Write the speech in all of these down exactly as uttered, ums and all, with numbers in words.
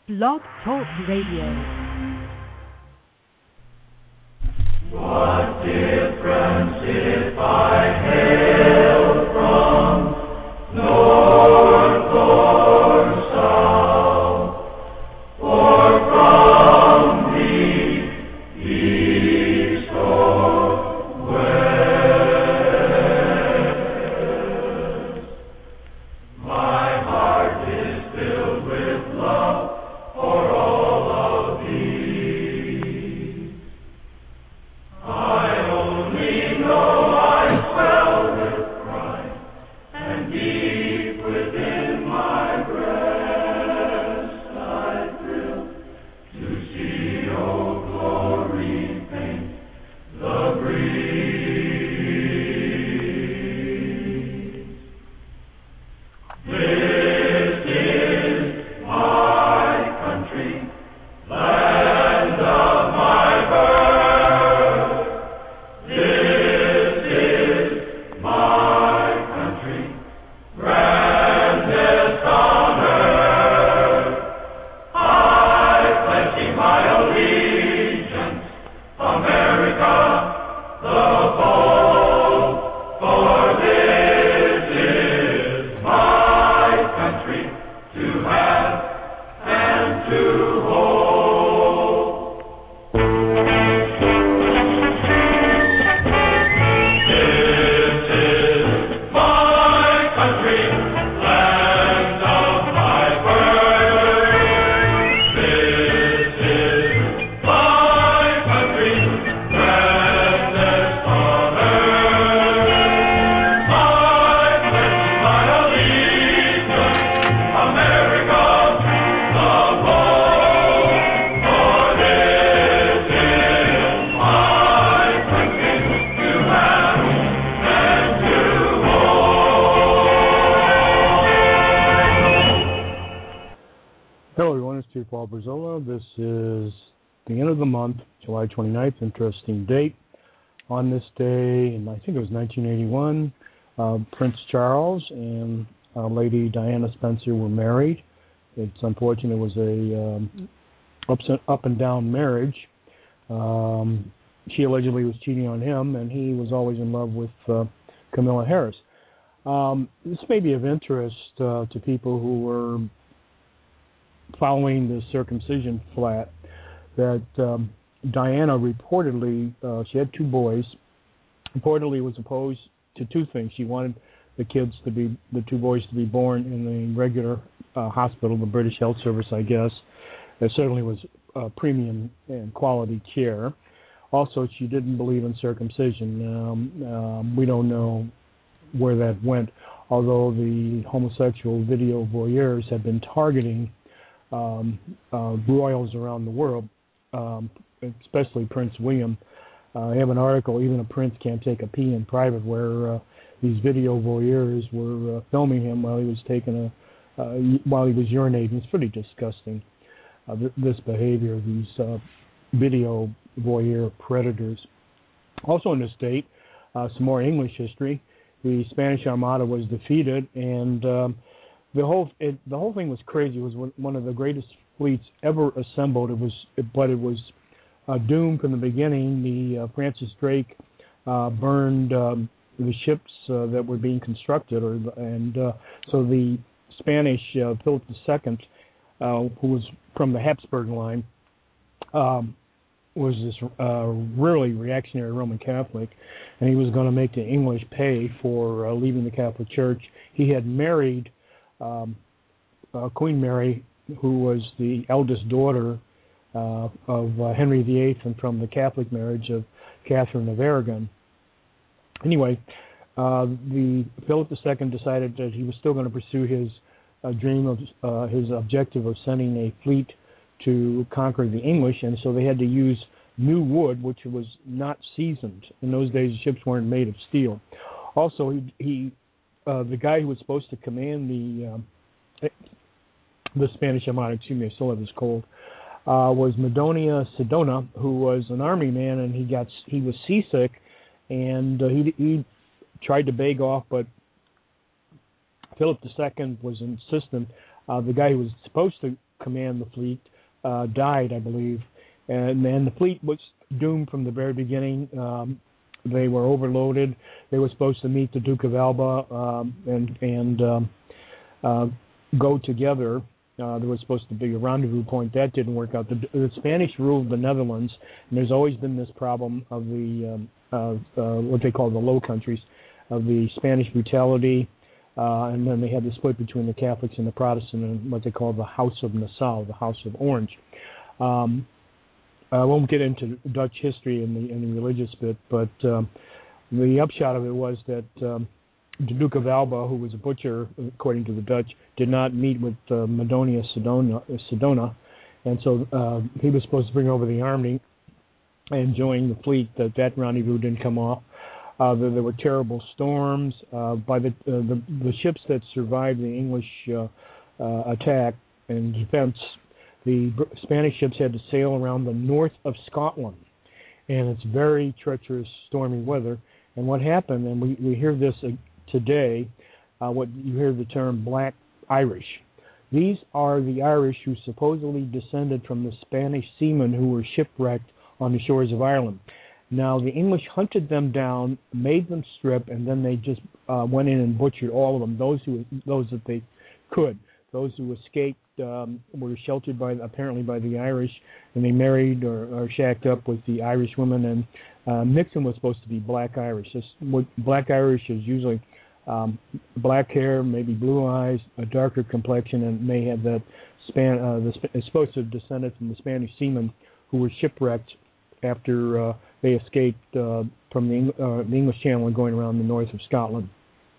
Blog Talk Radio. What difference if I hail from north or south, or from the east or west? My heart is filled with love for all of thee. I only know I swell with pride, and deep within my breast I thrill to see your glory paint the breeze. This is my country, land of my birth. This is my country, grandest on earth. I pledge thee my allegiance, America the bold, for this is my country to have and to hold. This is my country, land of my birth. This is my country, grandest on earth. I pledge my allegiance, America the bold, for this is my country to have and to hold. Hello everyone, it's Chief Paul Brazola. This is the end of the month, July twenty-ninth, interesting date. On this day, in I think it was nineteen eighty-one, uh, Prince Charles and uh, Lady Diana Spencer were married. It's unfortunate it was a um, ups and, up and down marriage. Um, she allegedly was cheating on him, and he was always in love with uh, Camilla Harris. Um, this may be of interest uh, to people who were following the circumcision flat, that um, Diana reportedly, uh, she had two boys, reportedly was opposed to two things. She wanted the kids to be, the two boys to be born in the regular uh, hospital, the British Health Service, I guess. There certainly was uh, premium and quality care. Also, she didn't believe in circumcision. Um, um, we don't know where that went, although the homosexual video voyeurs have been targeting um, uh, royals around the world, um, especially Prince William. Uh, I have an article, Even a Prince Can't Take a Pee in Private, where uh, these video voyeurs were uh, filming him while he was taking a, uh, while he was urinating. It's pretty disgusting, uh, th- this behavior, these uh, video voyeur predators. Also in the state, uh, some more English history. The Spanish Armada was defeated, and um, the whole it, the whole thing was crazy. It was one- one of the greatest fleets ever assembled. It was, but it was uh, doomed from the beginning. The uh, Francis Drake uh, burned um, the ships uh, that were being constructed, or and uh, so the Spanish uh, Philip the Second, uh, who was from the Habsburg line, um, was this uh, really reactionary Roman Catholic, and he was going to make the English pay for uh, leaving the Catholic Church. He had married um, uh, Queen Mary, who was the eldest daughter uh, of uh, Henry the Eighth, and from the Catholic marriage of Catherine of Aragon. Anyway, uh, the Philip the Second decided that he was still going to pursue his uh, dream of uh, his objective of sending a fleet to conquer the English, and so they had to use new wood, which was not seasoned. In those days, the ships weren't made of steel. Also, he, he uh, the guy who was supposed to command the um, the Spanish Armada, excuse me, I still have this cold, uh, was Madonia Sidona, who was an army man, and he got he was seasick, and uh, he he tried to beg off, but Philip the Second was insistent. Uh, the guy who was supposed to command the fleet, uh, died, I believe, and and the fleet was doomed from the very beginning. Um, they were overloaded. They were supposed to meet the Duke of Alba um, and and um, uh, go together. Uh, there was supposed to be a rendezvous point. That didn't work out. The, the Spanish ruled the Netherlands, and there's always been this problem of the um, uh, uh, what they call the Low Countries, of the Spanish brutality, uh, and then they had the split between the Catholics and the Protestant, and what they call the House of Nassau, the House of Orange. Um, I won't get into Dutch history and the, and the religious bit, but um, the upshot of it was that um, the Duke of Alba, who was a butcher, according to the Dutch, did not meet with uh, Madonia Sedona, Sedona, and so uh, he was supposed to bring over the army and join the fleet. That that rendezvous didn't come off. Uh, there, there were terrible storms. Uh, by the, uh, the the ships that survived the English uh, uh, attack and defense, the Spanish ships had to sail around the north of Scotland, and it's very treacherous, stormy weather. And what happened, and we, we hear this uh, today, uh, what you hear the term Black Irish. These are the Irish who supposedly descended from the Spanish seamen who were shipwrecked on the shores of Ireland. Now, the English hunted them down, made them strip, and then they just uh, went in and butchered all of them, those who those that they could. Those who escaped um, were sheltered by apparently by the Irish, and they married or, or shacked up with the Irish women. And uh, Nixon was supposed to be Black Irish. This, what Black Irish is usually um, black hair, maybe blue eyes, a darker complexion, and may have that span. Uh, the, it's supposed to have descended from the Spanish seamen who were shipwrecked after uh, they escaped uh, from the, uh, the English Channel and going around the north of Scotland,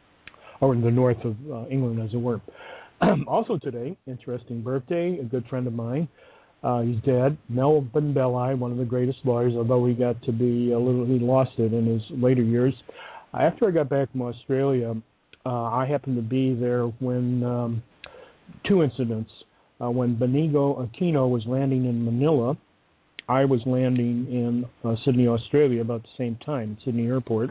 or the north of uh, England, as it were. Also today, interesting birthday, a good friend of mine. Uh, he's dead. Melvin Belli, one of the greatest lawyers, although he got to be a little, he lost it in his later years. After I got back from Australia, uh, I happened to be there when um, two incidents. Uh, when Benigno Aquino was landing in Manila, I was landing in uh, Sydney, Australia, about the same time, Sydney Airport.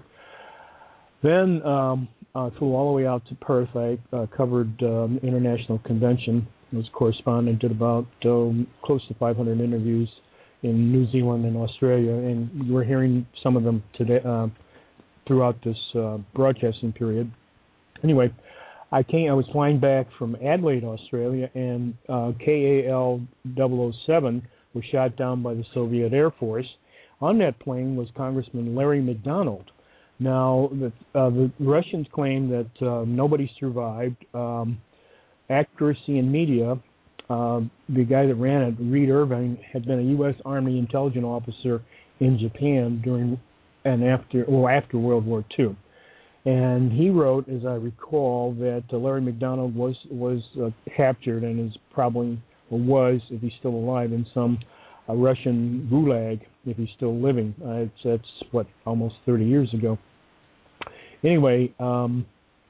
Then um, uh, flew all the way out to Perth. I uh, covered um, international convention. I was a correspondent, did about um, close to five hundred interviews in New Zealand and Australia, and we're hearing some of them today uh, throughout this uh, broadcasting period. Anyway, I came. I was flying back from Adelaide, Australia, and uh, K A L double oh seven was shot down by the Soviet Air Force. On that plane was Congressman Larry McDonald. Now, the, uh, the Russians claim that uh, nobody survived. Um, accuracy in media, uh, the guy that ran it, Reed Irving, had been a U S Army intelligence officer in Japan during and after, well, after World War Two. And he wrote, as I recall, that uh, Larry McDonald was was uh, captured and is probably, or was, if he's still alive, in some uh, Russian gulag, if he's still living. Uh, it's, that's, what, almost thirty years ago. Anyway, um,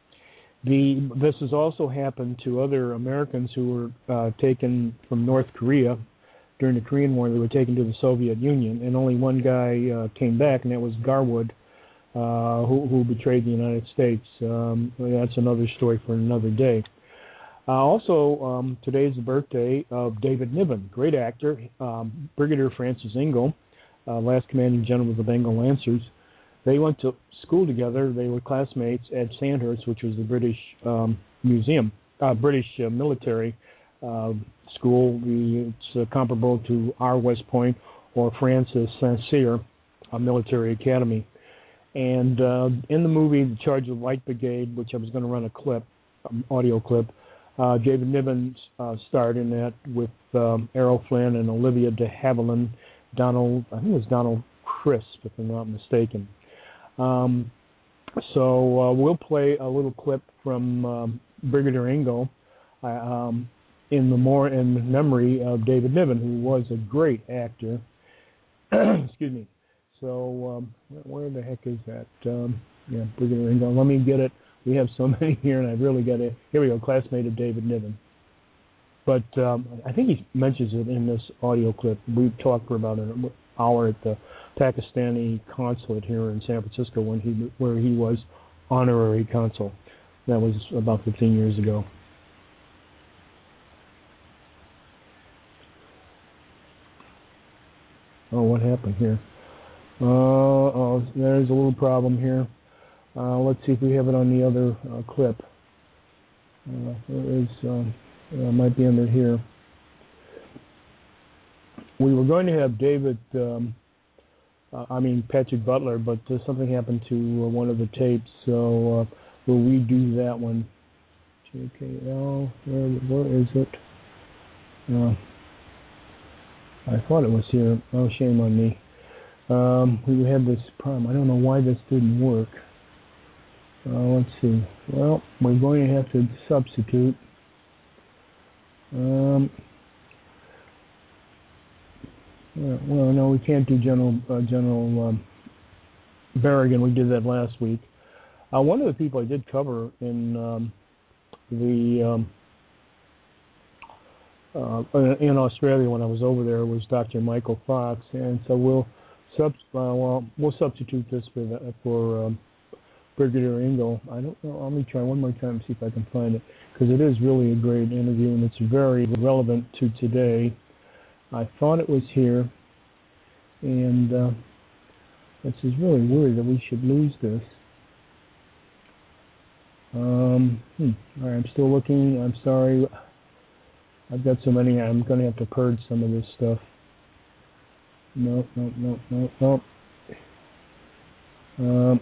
the this has also happened to other Americans who were uh, taken from North Korea during the Korean War. They were taken to the Soviet Union, and only one guy uh, came back, and that was Garwood, uh, who, who betrayed the United States. Um, that's another story for another day. Uh, also, um, today is the birthday of David Niven, great actor, um, Brigadier Francis Ingle, uh, last commanding general of the Bengal Lancers. They went to school together. They were classmates at Sandhurst, which was the British um, museum, uh, British uh, military uh, school. The, it's uh, comparable to our West Point or Francis Saint-Cyr, a military academy. And uh, in the movie, The Charge of Light Brigade, which I was going to run a clip, um, audio clip, uh, David Niven uh, starred in that with um, Errol Flynn and Olivia de Havilland, Donald, I think it was Donald Crisp, if I'm not mistaken. Um, so uh, we'll play a little clip from um, Brigadier Ingle uh, um, in the more in memory of David Niven, who was a great actor. Excuse me. So um, where the heck is that? Um, yeah, Brigadier Ingle. Let me get it. We have so many here, and I've really got it. Here we go. Classmate of David Niven. But um, I think he mentions it in this audio clip. We talked for about an hour at the Pakistani consulate here in San Francisco when he where he was honorary consul. That was about fifteen years ago. Oh, what happened here? Uh, oh, there's a little problem here. Uh, let's see if we have it on the other uh, clip. Uh, there is, um, uh, might be under here. We were going to have David, um, uh, I mean Patrick Butler, but uh, something happened to uh, one of the tapes, so uh, we'll redo that one. J K L, where, where is it? Uh, I thought it was here. Oh, shame on me. Um, we had this problem. I don't know why this didn't work. Uh, let's see. Well, we're going to have to substitute. Um, yeah, well, no, we can't do General uh, General um, Berrigan. We did that last week. Uh, one of the people I did cover in um, the um, uh, in Australia when I was over there was Doctor Michael Fox, and so we'll sub uh, well we'll substitute this for the, for um, Brigadier Engel. I don't know. Let me try one more time and see if I can find it, because it is really a great interview and it's very relevant to today. I thought it was here, and uh, this is really weird that we should lose this. Um, hmm. All right, I'm still looking. I'm sorry. I've got so many. I'm going to have to purge some of this stuff. No, no, no, no, no. Um,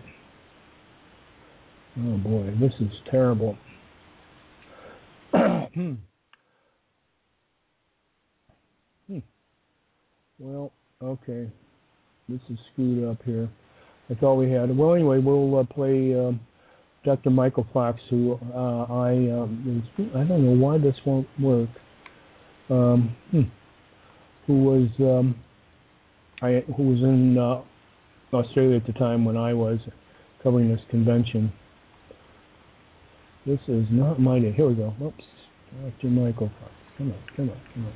oh boy, this is terrible. hmm. Hmm. Well, okay. This is screwed up here. That's all we had. Well, anyway, we'll uh, play uh, Doctor Michael Fox, who uh, I um, is, I don't know why this won't work. Um, hmm, who was um, I who was in uh, Australia at the time when I was covering this convention. This is not my day. Here we go. Oops, Doctor Michael Fox. Come on, come on, come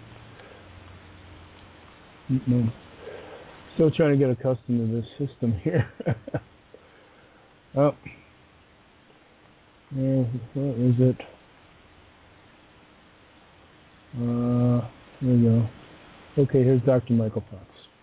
on. No. Still trying to get accustomed to this system here. Oh, yeah, what is it? Uh, there we go. Okay, here's Doctor Michael Fox.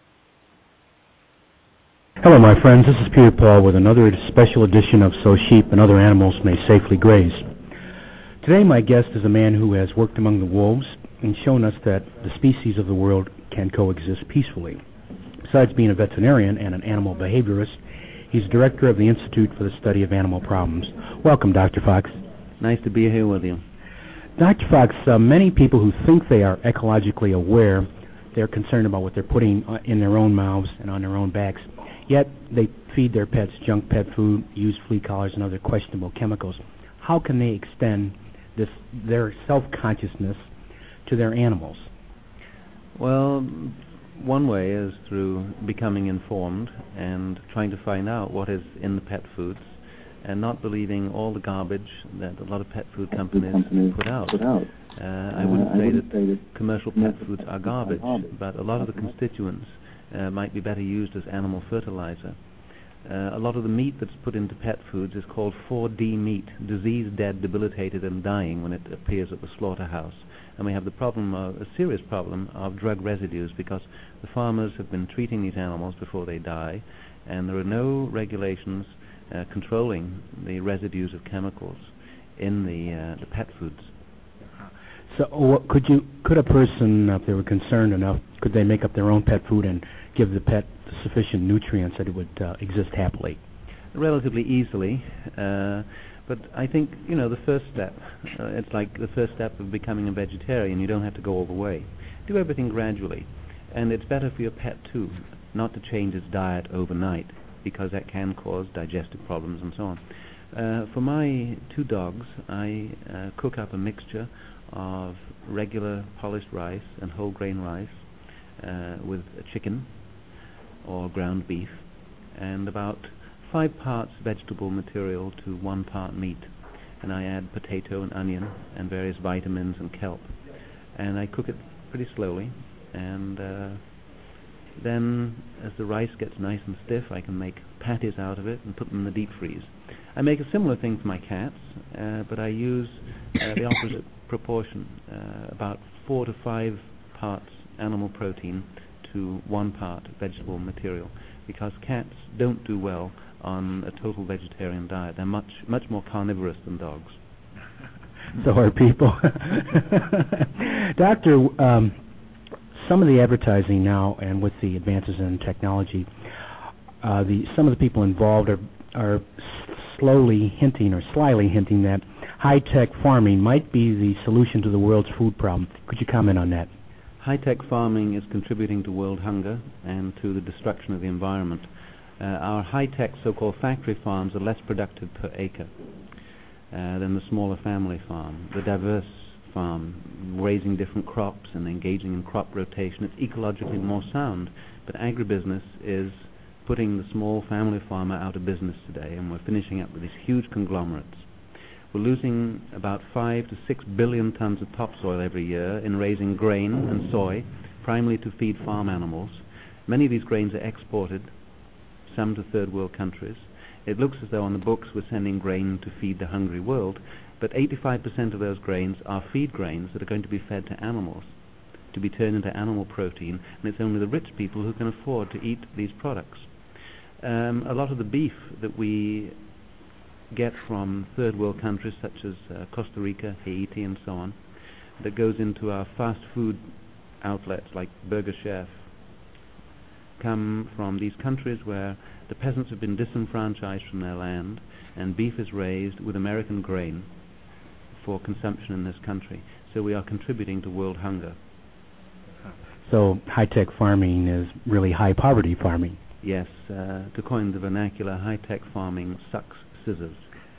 Hello, my friends. This is Peter Paul with another special edition of So Sheep and Other Animals May Safely Graze. Today, my guest is a man who has worked among the wolves and shown us that the species of the world can coexist peacefully. Besides being a veterinarian and an animal behaviorist, he's director of the Institute for the Study of Animal Problems. Welcome, Doctor Fox. Nice to be here with you. Doctor Fox, uh, many people who think they are ecologically aware, they're concerned about what they're putting in their own mouths and on their own backs, yet they feed their pets junk pet food, use flea collars and other questionable chemicals. How can they extend this their self-consciousness to their animals? Well, one way is through becoming informed and trying to find out what is in the pet foods and not believing all the garbage that a lot of pet food companies, companies put out. Put out. Uh, I wouldn't, uh, say, I wouldn't that say that commercial pet foods are garbage, but a lot of the constituents uh, might be better used as animal fertilizer. Uh, a lot of the meat that's put into pet foods is called four D meat, diseased, dead, debilitated, and dying when it appears at the slaughterhouse. And we have the problem, of, a serious problem, of drug residues, because the farmers have been treating these animals before they die, and there are no regulations uh, controlling the residues of chemicals in the uh, the pet foods. So, what, could you could a person, if they were concerned enough, could they make up their own pet food and give the pet sufficient nutrients that it would uh, exist happily? Relatively easily. Uh, But I think, you know, the first step, uh, it's like the first step of becoming a vegetarian. You don't have to go all the way. Do everything gradually. And it's better for your pet, too, not to change its diet overnight, because that can cause digestive problems and so on. Uh, for my two dogs, I uh, cook up a mixture of regular polished rice and whole grain rice uh, with a chicken or ground beef, and about five parts vegetable material to one part meat, and I add potato and onion and various vitamins and kelp, and I cook it pretty slowly, and uh, then as the rice gets nice and stiff, I can make patties out of it and put them in the deep freeze. I make a similar thing for my cats, uh, but I use uh, the opposite proportion, uh, about four to five parts animal protein to one part vegetable material, because cats don't do well on a total vegetarian diet. They're much much more carnivorous than dogs. So are people. Doctor, um, some of the advertising now, and with the advances in technology, uh, the some of the people involved are are slowly hinting or slyly hinting that high-tech farming might be the solution to the world's food problem. Could you comment on that? High-tech farming is contributing to world hunger and to the destruction of the environment. Uh, our high-tech so-called factory farms are less productive per acre uh, than the smaller family farm. The diverse farm, raising different crops and engaging in crop rotation, it's ecologically more sound, but agribusiness is putting the small family farmer out of business today, and we're finishing up with these huge conglomerates. We're losing about five to six billion tons of topsoil every year in raising grain and soy, primarily to feed farm animals. Many of these grains are exported, some to third world countries. It looks as though on the books we're sending grain to feed the hungry world, but eighty-five percent of those grains are feed grains that are going to be fed to animals, to be turned into animal protein, and it's only the rich people who can afford to eat these products. Um, a lot of the beef that we get from third world countries such as uh, Costa Rica, Haiti, and so on, that goes into our fast food outlets like Burger Chef, come from these countries where the peasants have been disenfranchised from their land, and beef is raised with American grain for consumption in this country. So we are contributing to world hunger. So high-tech farming is really high-poverty farming. Yes, uh, to coin the vernacular, high-tech farming sucks scissors.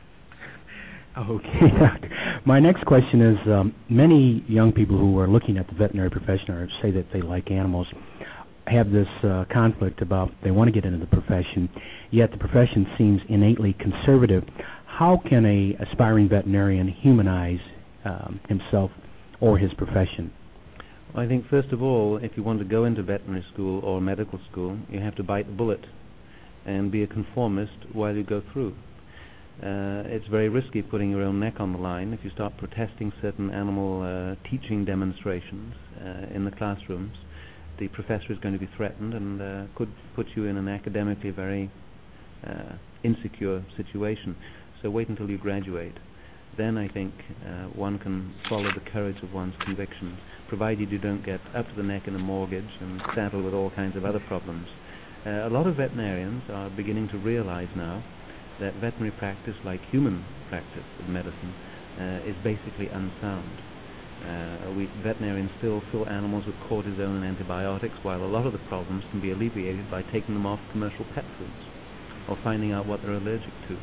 Okay. My next question is, um, many young people who are looking at the veterinary profession or say that they like animals have this uh, conflict about they want to get into the profession, yet the profession seems innately conservative. How can a aspiring veterinarian humanize um, himself or his profession? Well, I think first of all, if you want to go into veterinary school or medical school, you have to bite the bullet and be a conformist while you go through. Uh, it's very risky putting your own neck on the line if you start protesting certain animal uh, teaching demonstrations uh, in the classrooms. The professor is going to be threatened and uh, could put you in an academically very uh, insecure situation. So wait until you graduate. Then I think uh, one can follow the courage of one's convictions, provided you don't get up to the neck in a mortgage and saddle with all kinds of other problems. Uh, a lot of veterinarians are beginning to realize now that veterinary practice, like human practice of medicine, uh, is basically unsound. Uh, we veterinarians still fill animals with cortisone and antibiotics, while a lot of the problems can be alleviated by taking them off commercial pet foods or finding out what they're allergic to.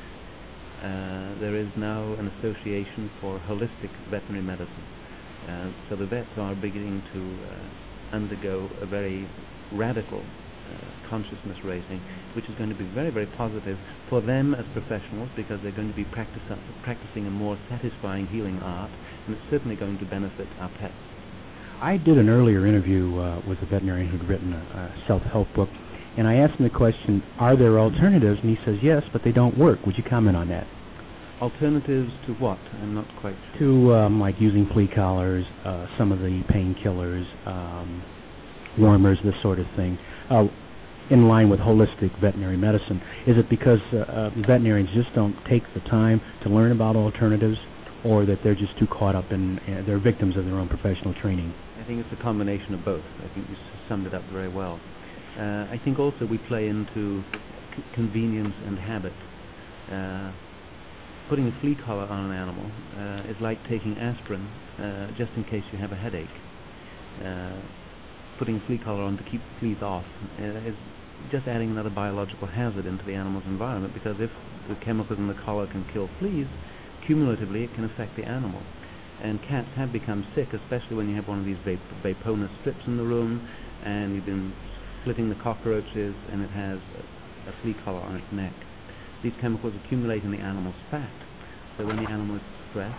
Uh, there is now an association for holistic veterinary medicine. Uh, so the vets are beginning to uh, undergo a very radical uh, consciousness raising, which is going to be very, very positive for them as professionals, because they're going to be practice, practicing a more satisfying healing art, and it's certainly going to benefit our pets. I did an earlier interview uh, with a veterinarian who'd written a, a self-help book, and I asked him the question, are there alternatives? And he says yes, but they don't work. Would you comment on that? Alternatives to what? I'm not quite sure. To um, like using flea collars, uh, some of the painkillers, um, warmers, this sort of thing, uh, in line with holistic veterinary medicine. Is it because uh, uh, veterinarians just don't take the time to learn about alternatives, or that they're just too caught up in, uh, they're victims of their own professional training? I think it's a combination of both. I think you summed it up very well. Uh, I think also we play into c- convenience and habit. Uh, putting a flea collar on an animal uh, is like taking aspirin uh, just in case you have a headache. Uh, putting a flea collar on to keep fleas off uh, is just adding another biological hazard into the animal's environment, because if the chemicals in the collar can kill fleas, cumulatively it can affect the animal. And cats have become sick, especially when you have one of these vap- Vaponis strips in the room and you've been splitting the cockroaches and it has a, a flea collar on its neck. These chemicals accumulate in the animal's fat. So when the animal is stressed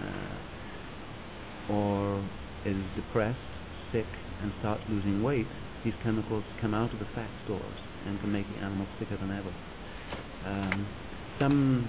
uh, or is depressed, sick, and starts losing weight, these chemicals come out of the fat stores and can make the animal sicker than ever. Um, some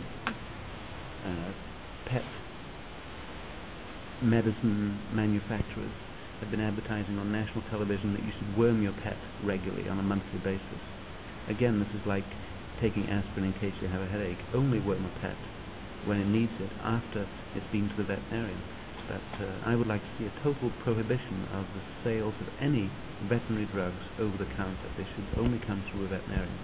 uh, pet medicine manufacturers have been advertising on national television that you should worm your pet regularly on a monthly basis. Again, this is like taking aspirin in case you have a headache. Only worm a pet when it needs it after it's been to the veterinarian. But uh, I would like to see a total prohibition of the sales of any veterinary drugs over the counter. They should only come through a veterinarian.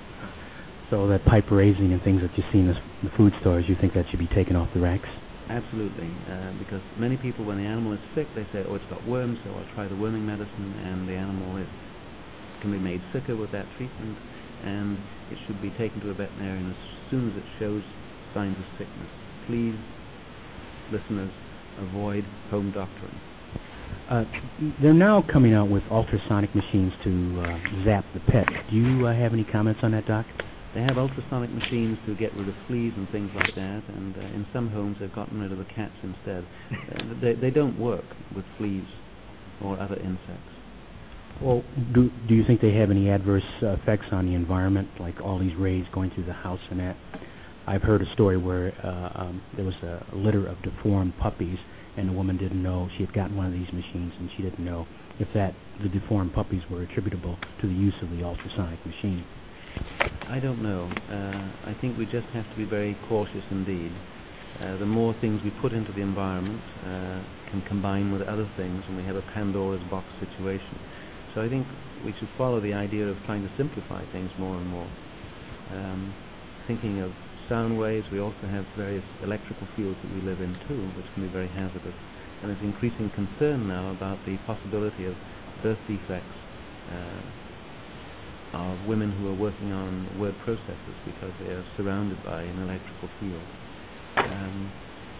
So that pipe raising and things that you see in the, the food stores, you think that should be taken off the racks? Absolutely, uh, because many people, when the animal is sick, they say, oh, it's got worms, so I'll try the worming medicine, and the animal is can be made sicker with that treatment, and it should be taken to a veterinarian as soon as it shows signs of sickness. Please, listeners, avoid home doctoring. Uh, they're now coming out with ultrasonic machines to uh, zap the pet. Do you uh, have any comments on that, Doc? They have ultrasonic machines to get rid of fleas and things like that, and uh, in some homes they've gotten rid of the cats instead. uh, they, they don't work with fleas or other insects. Well, do do you think they have any adverse uh, effects on the environment, like all these rays going through the house and that? I've heard a story where uh, um, there was a litter of deformed puppies, and the woman didn't know she had gotten one of these machines, and she didn't know if that the deformed puppies were attributable to the use of the ultrasonic machine. I don't know. Uh, I think we just have to be very cautious indeed. Uh, the more things we put into the environment uh, can combine with other things, and we have a Pandora's box situation. So I think we should follow the idea of trying to simplify things more and more. Um, thinking of sound waves, we also have various electrical fields that we live in too, which can be very hazardous. And there's increasing concern now about the possibility of birth defects uh, of women who are working on word processors because they are surrounded by an electrical field. Um,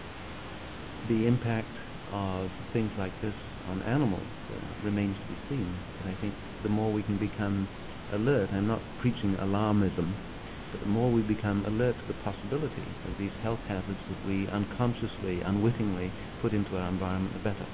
the impact of things like this on animals uh, remains to be seen. And I think the more we can become alert, I'm not preaching alarmism, but the more we become alert to the possibility of these health hazards that we unconsciously, unwittingly put into our environment, the better.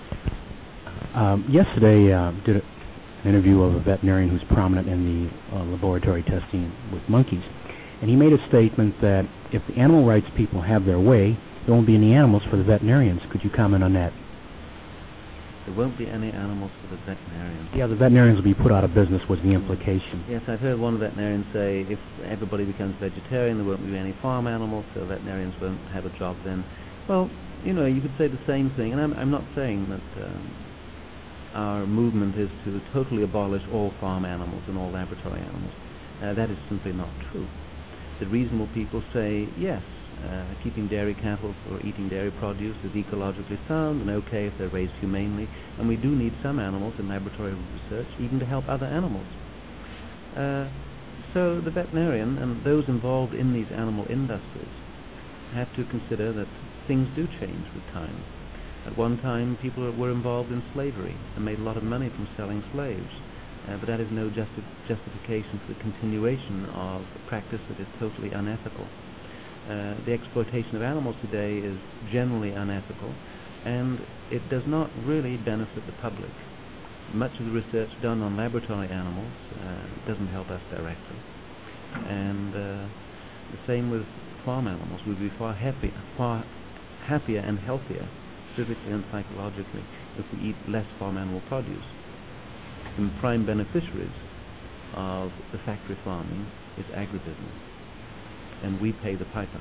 Um, yesterday, uh, did a an interview of a veterinarian who's prominent in the uh, laboratory testing with monkeys, and he made a statement that if the animal rights people have their way, there won't be any animals for the veterinarians. Could you comment on that? There won't be any animals for the veterinarians. Yeah, the veterinarians will be put out of business was the implication. Yes, I've heard one veterinarian say if everybody becomes vegetarian, there won't be any farm animals, so veterinarians won't have a job then. Well, you know, you could say the same thing, and I'm, I'm not saying that um, our movement is to totally abolish all farm animals and all laboratory animals. Uh, that is simply not true. The reasonable people say, yes, uh, keeping dairy cattle or eating dairy produce is ecologically sound and okay if they're raised humanely, and we do need some animals in laboratory research even to help other animals. Uh, so the veterinarian and those involved in these animal industries have to consider that things do change with time. At one time, people were involved in slavery and made a lot of money from selling slaves, uh, but that is no justi- justification for the continuation of a practice that is totally unethical. Uh, the exploitation of animals today is generally unethical, and it does not really benefit the public. Much of the research done on laboratory animals uh, doesn't help us directly, and uh, the same with farm animals. We'd be far happier, far happier and healthier, physically and psychologically, if we eat less farm animal produce. The prime beneficiaries of the factory farming is agribusiness, and we pay the piper.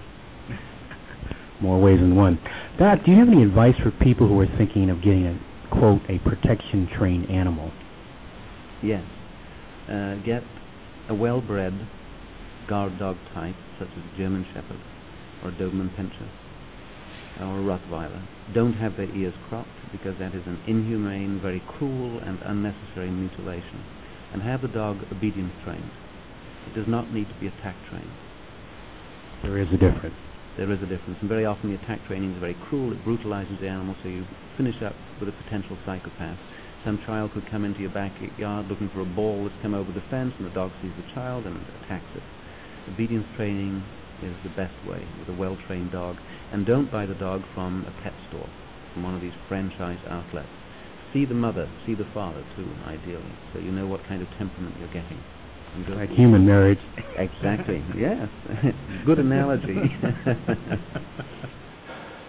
More ways than one. Doc, do you have any advice for people who are thinking of getting a, quote, a protection-trained animal? Yes. Uh, get a well-bred guard dog type, such as a German Shepherd or a Doberman Pinscher or a Rottweiler. Don't have their ears cropped, because that is an inhumane, very cruel and unnecessary mutilation. And have the dog obedience trained. It does not need to be attack trained. There is a difference. There is a difference, and very often the attack training is very cruel. It brutalizes the animal, so you finish up with a potential psychopath. Some child could come into your backyard looking for a ball that's come over the fence, and the dog sees the child and attacks it. Obedience training is the best way with a well-trained dog. And don't buy the dog from a pet store, from one of these franchise outlets. See the mother, see the father too, ideally, so you know what kind of temperament you're getting. Like human marriage. Exactly, yes. Good analogy.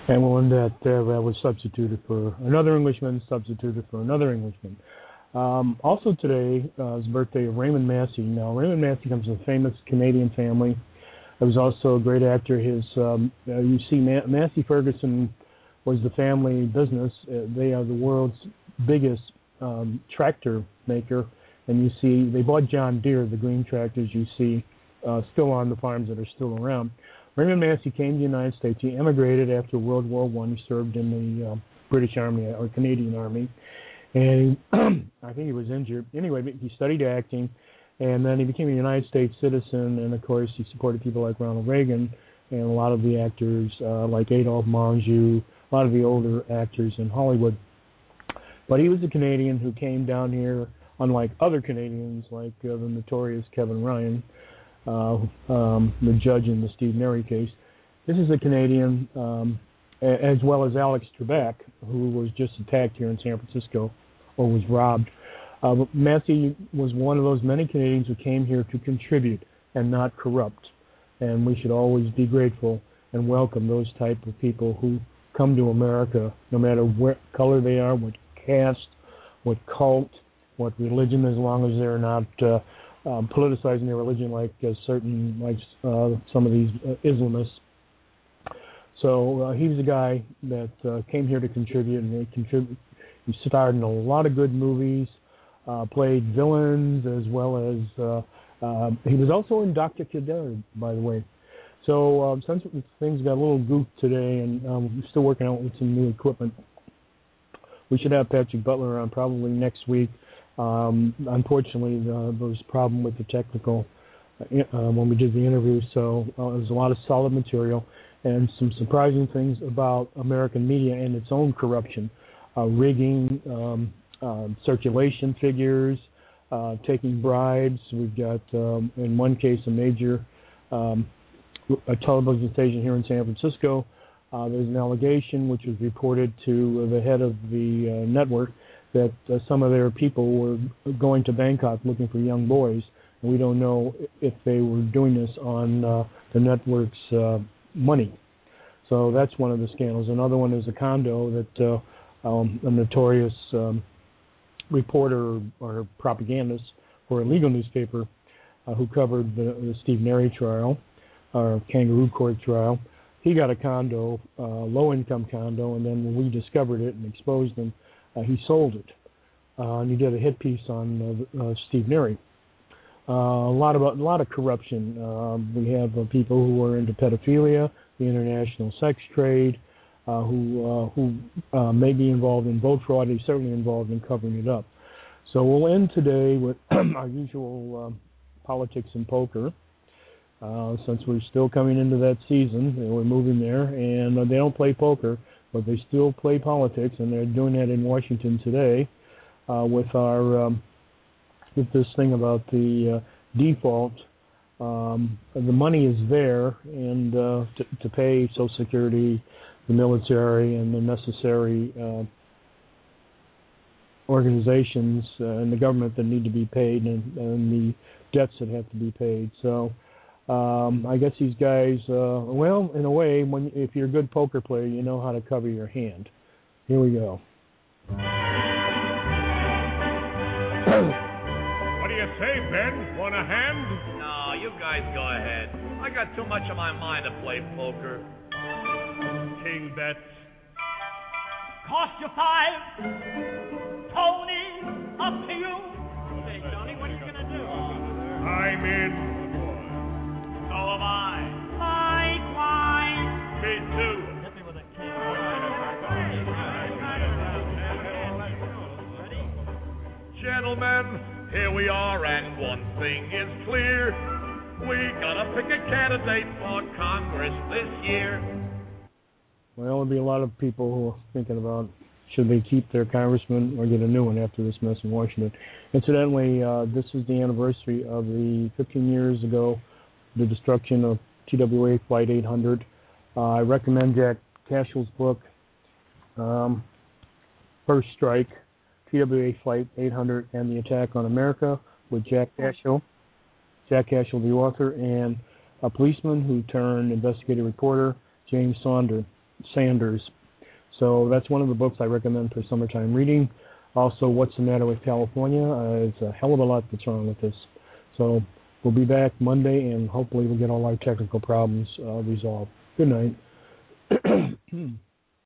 And we'll end that there. That was substituted for another Englishman, substituted for another Englishman. Um, also today uh, is the birthday of Raymond Massey. Now, Raymond Massey comes from a famous Canadian family. He was also a great actor. His, um, uh, you see, Ma- Massey Ferguson was the family business. Uh, they are the world's biggest um, tractor maker. And you see, they bought John Deere, the green tractors you see uh, still on the farms that are still around. Raymond Massey came to the United States. He emigrated after World War One. He served in the uh, British Army or Canadian Army. And I think he was injured. Anyway, he studied acting, and then he became a United States citizen. And, of course, he supported people like Ronald Reagan and a lot of the actors uh, like Adolphe Menjou, a lot of the older actors in Hollywood. But he was a Canadian who came down here, unlike other Canadians like uh, the notorious Kevin Ryan, uh, um, the judge in the Steve Neri case. This is a Canadian, um, a- as well as Alex Trebek, who was just attacked here in San Francisco, or was robbed. Uh, but Massey was one of those many Canadians who came here to contribute and not corrupt. And we should always be grateful and welcome those type of people who come to America, no matter what color they are, what caste, what cult, what religion, as long as they're not uh, um, politicizing their religion like uh, certain, like uh, some of these uh, Islamists. So uh, he was a guy that uh, came here to contribute, and he contribute. He starred in a lot of good movies, uh, played villains, as well as uh, uh, he was also in Doctor Kildare, by the way. So uh, since things got a little goofed today, and um, we're still working out with some new equipment, we should have Patrick Butler on probably next week. Um, unfortunately, uh, there was a problem with the technical uh, when we did the interview, so uh, there's a lot of solid material and some surprising things about American media and its own corruption, uh, rigging, um, uh, circulation figures, uh, taking bribes. We've got, um, in one case, a major um, a television station here in San Francisco. Uh, there's an allegation which was reported to the head of the uh, network that uh, some of their people were going to Bangkok looking for young boys. And we don't know if they were doing this on uh, the network's uh, money. So that's one of the scandals. Another one is a condo that uh, um, a notorious um, reporter or propagandist for a legal newspaper uh, who covered the, the Steve Neri trial, or Kangaroo Court trial. He got a condo, uh, low-income condo, and then when we discovered it and exposed him, uh, he sold it. Uh, and he did a hit piece on uh, uh, Steve Neri. Uh, a lot of a lot of corruption. Uh, we have uh, people who are into pedophilia, the international sex trade, uh, who uh, who uh, may be involved in vote fraud. He's certainly involved in covering it up. So we'll end today with our usual um, politics and poker. Uh, since we're still coming into that season, and we're moving there, and uh, they don't play poker, but they still play politics, and they're doing that in Washington today uh, with our um, with this thing about the uh, default. Um, the money is there, and uh, to, to pay Social Security, the military, and the necessary uh, organizations uh, in the government that need to be paid, and, and the debts that have to be paid. So. Um, I guess these guys, uh, well, in a way, when if you're a good poker player, you know how to cover your hand. Here we go. What do you say, Ben? Want a hand? No, you guys go ahead. I got too much on my mind to play poker. King bets. Cost you five. Tony, up to you. Hey, Tony, what are you going to do? I'm in. So am I. Likewise. Me too. Hit me with a king. Ready? Gentlemen, here we are, and one thing is clear. We gotta pick a candidate for Congress this year. Well, there'll be a lot of people who are thinking about should they keep their congressman or get a new one after this mess in Washington. Incidentally, uh, this is the anniversary of the fifteen years ago the destruction of T W A Flight eight hundred. Uh, I recommend Jack Cashel's book, um, First Strike, T W A Flight eight hundred and the Attack on America, with Jack Cashel, Jack Cashel, the author, and a policeman who turned investigative reporter, James Saunders. Sanders. So that's one of the books I recommend for summertime reading. Also, What's the Matter with California? Uh, it's a hell of a lot that's wrong with this. So we'll be back Monday, and hopefully we'll get all our technical problems uh, resolved. Good night.